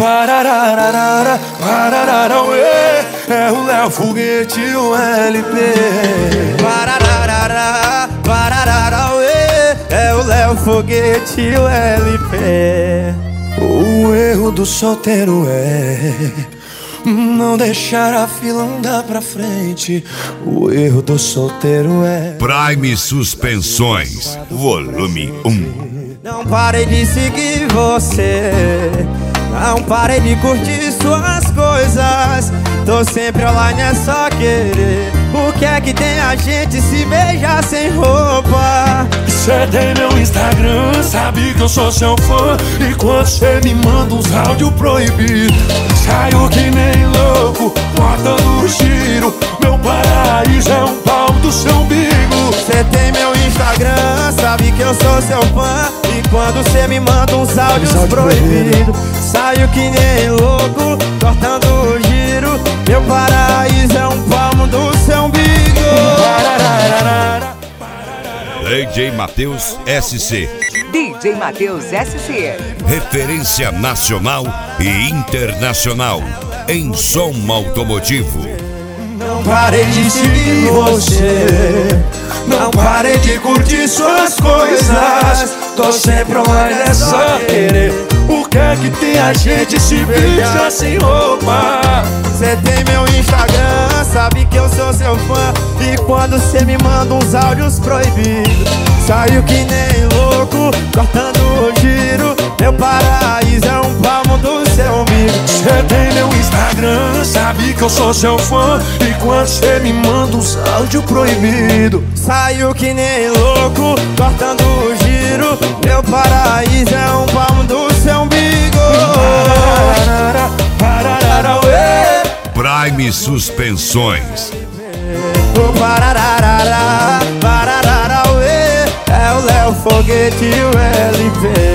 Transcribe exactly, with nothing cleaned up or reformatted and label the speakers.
Speaker 1: Parararara, pararara, ué, é o Léo Foguete, o L P.
Speaker 2: Parararara, pararara, ué, é o Léo Foguete, o L P.
Speaker 1: O erro do solteiro é não deixar a fila andar pra frente. O erro do solteiro é
Speaker 3: Prime Suspensões, volume um.
Speaker 2: Não parei de seguir você, não parei de curtir suas coisas. Tô sempre online, é só querer. O que é que tem a gente se beijar sem roupa?
Speaker 1: Cê tem meu Instagram, sabe que eu sou seu fã. E quando cê me manda uns áudios proibidos, saio que nem louco, cortando o giro. Meu paraíso é um pau do seu umbigo.
Speaker 2: Cê tem meu Instagram, sabe que eu sou seu fã. E quando cê me manda uns áudios proibidos, saio que nem louco, cortando o giro. Meu paraíso é um palmo do seu umbigo.
Speaker 3: D J Matheus S C.
Speaker 4: D J Matheus S C.
Speaker 3: Referência nacional e internacional em som automotivo.
Speaker 1: Não parei de seguir você, não parei de curtir suas coisas. Tô sempre online, é só querer. O que é que tem a gente se beijar sem roupa?
Speaker 2: Cê tem meu Instagram, sabe que eu sou seu fã. E quando cê me manda uns áudios proibidos, saio que nem louco, cortando o giro. Meu paraíso é um palmo do seu umbigo.
Speaker 1: Cê tem meu Instagram, sabe que eu sou seu fã. E quando cê me manda uns áudios proibidos,
Speaker 2: saio que nem louco, cortando o giro. Meu paraíso é um palmo do seu umbigo.
Speaker 1: Pararara, pararara, ué.
Speaker 3: Prime Suspensões.
Speaker 2: O pararara, pararara, ué, é o Léo Foguete, o L P.